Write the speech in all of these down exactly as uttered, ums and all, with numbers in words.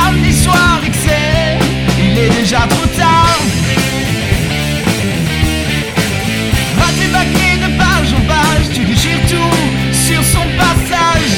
samedi soir et que c'est, il est déjà trop tard. À tes bâclés de page en page, tu déchires tout sur son passage.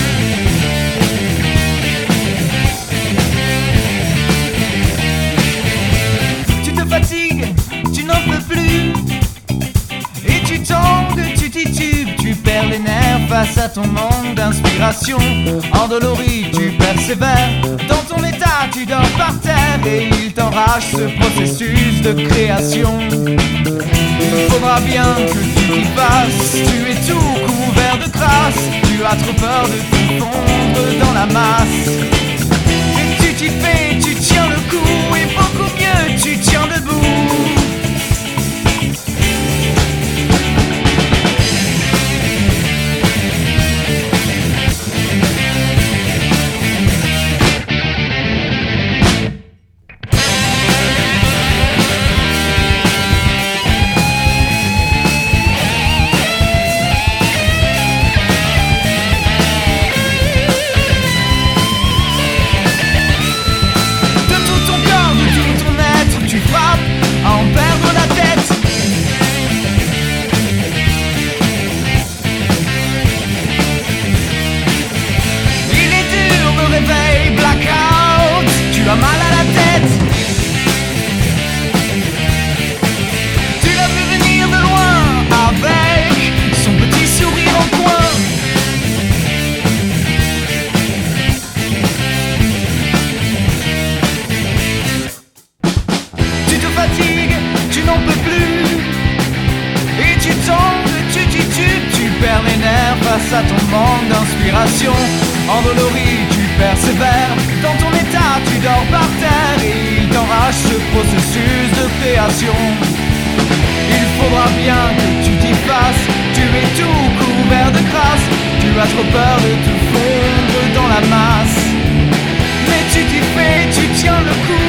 Tu te fatigues, tu n'en peux plus, et tu tangues, tu titubes, tu perds les nerfs face à ton manque d'inspiration. Endolori, tu persévères, dans ton état tu dors par terre, et il t'enrage ce processus de création. Il faudra bien que tu t'y fasses, tu es tout couvert de crasse, tu as trop peur de te fondre dans la masse. Et tu t'y fais, tu tiens le coup, et beaucoup mieux, tu tiens debout. Tu as mal à la tête, tu l'as vu venir de loin avec son petit sourire en coin. Tu te fatigues, tu n'en peux plus, et tu tombes, tu titubes, tu perds les nerfs face à ton manque d'inspiration. Endolori, tu persévères, dans ton état tu dors par terre, et il t'enrage ce processus de création. Il faudra bien que tu t'y fasses, tu es tout couvert de crasse, tu as trop peur de te fondre dans la masse. Mais tu t'y fais, tu tiens le coup,